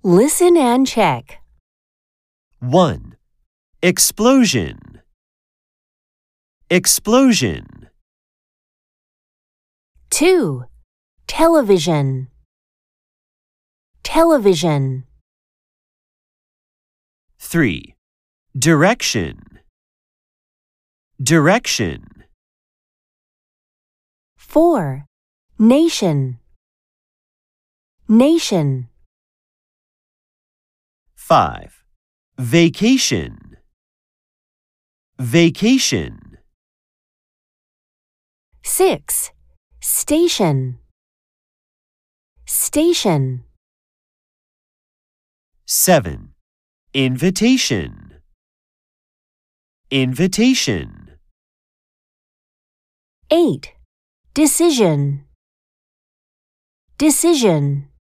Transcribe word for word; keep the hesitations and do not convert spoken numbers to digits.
Listen and check. one. Explosion. Explosion. two. Television. Television. three. Direction. Direction. four. Nation. Nation. five. Vacation. Vacation. six. Station. Station. seven. Invitation. Invitation. eight. Decision. Decision.